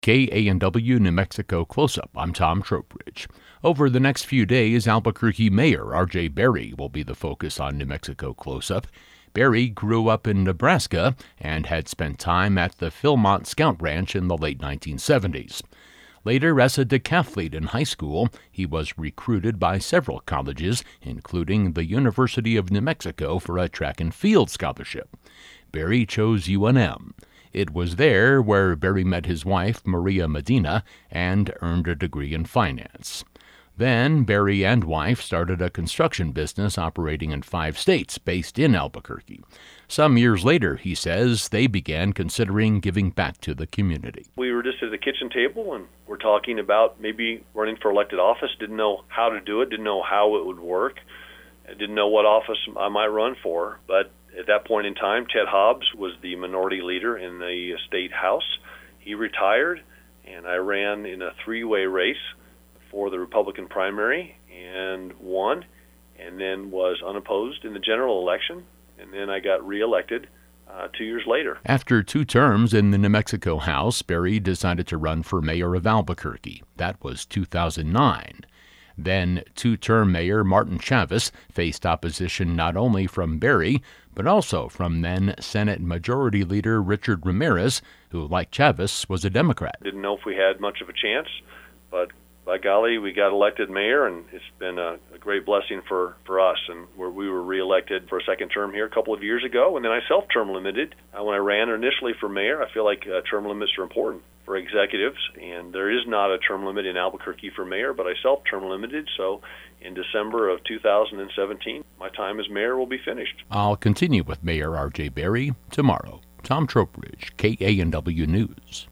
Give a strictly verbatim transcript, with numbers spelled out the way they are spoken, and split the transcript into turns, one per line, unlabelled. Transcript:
K A N W New Mexico Close-Up. I'm Tom Trowbridge. Over the next few days, Albuquerque Mayor R J Berry will be the focus on New Mexico Close-Up. Berry grew up in Nebraska and had spent time at the Philmont Scout Ranch in the late nineteen seventies. Later, as a decathlete in high school, he was recruited by several colleges, including the University of New Mexico, for a track and field scholarship. Berry chose U N M. It was there where Berry met his wife, Maria Medina, and earned a degree in finance. Then, Berry and wife started a construction business operating in five states based in Albuquerque. Some years later, he says, they began considering giving back to the community.
We were just at the kitchen table and we're talking about maybe running for elected office. Didn't know how to do it, didn't know how it would work. I didn't know what office I might run for, but at that point in time, Ted Hobbs was the minority leader in the state house. He retired, and I ran in a three-way race for the Republican primary and won, and then was unopposed in the general election, and then I got reelected uh, two years later.
After two terms in the New Mexico House, Berry decided to run for mayor of Albuquerque. That was two thousand nine. Then two-term Mayor Martin Chavez faced opposition not only from Berry, but also from then Senate Majority Leader Richard Ramirez, who, like Chavez, was a Democrat.
Didn't know if we had much of a chance, but by golly, we got elected mayor, and it's been a, a great blessing for, for us. And we're, we were reelected for a second term here a couple of years ago, and then I self-term limited. Uh, when I ran initially for mayor, I feel like uh, term limits are important for executives, and there is not a term limit in Albuquerque for mayor, but I self-term limited, so in December of two thousand seventeen, my time as mayor will be finished.
I'll continue with Mayor R J Berry tomorrow. Tom Trowbridge, K A N W News.